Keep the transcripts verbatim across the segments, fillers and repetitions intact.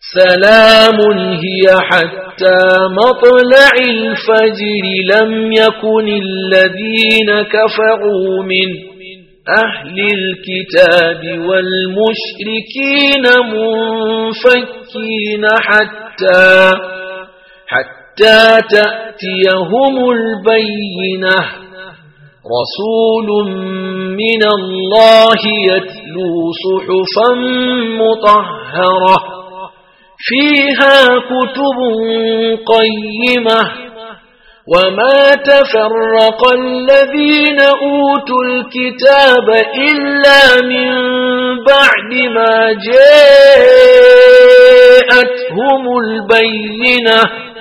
سلام هي حتى مطلع الفجر. لم يكن الذين كفروا من أهل الكتاب والمشركين منفكين حتى حتى تأتيهم البينة. رسول من الله يتلو صحفا مطهرة فيها كتب قيمة. وما تفرق الذين أوتوا الكتاب إلا من بعد ما جاءتهم البينة.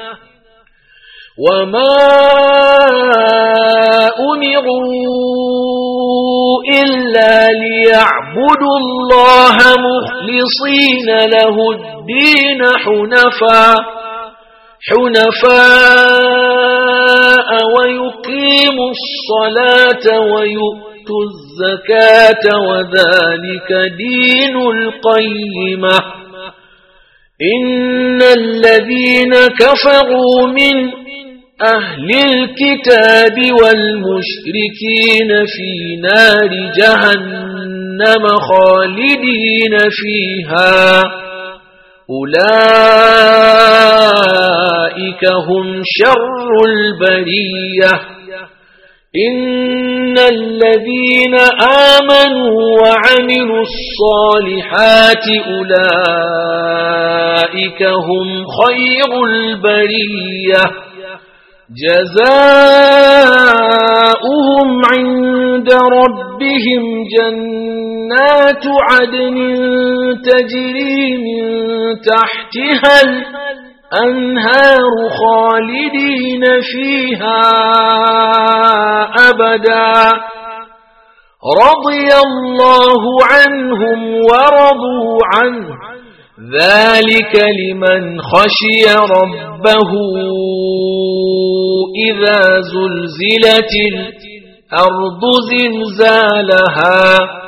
وما أمروا إلا ليعبدوا الله مخلصين له الدين حنفاء حنفاء ويقيموا الصلاة ويؤتوا الزكاة وذلك دين القيمة. إن الذين كفروا من أهل الكتاب والمشركين في نار جهنم خالدين فيها أولئك هم شر البرية. إن الذين آمنوا وعملوا الصالحات أولئك هم خير البرية. جزاؤهم عند ربهم جنات عدن تجري من تحتها الأنهار خالدين فيها أبدا. رضي الله عنهم ورضوا عنه ذلك لمن خشي ربه. إذا زلزلت الأرض زلزالها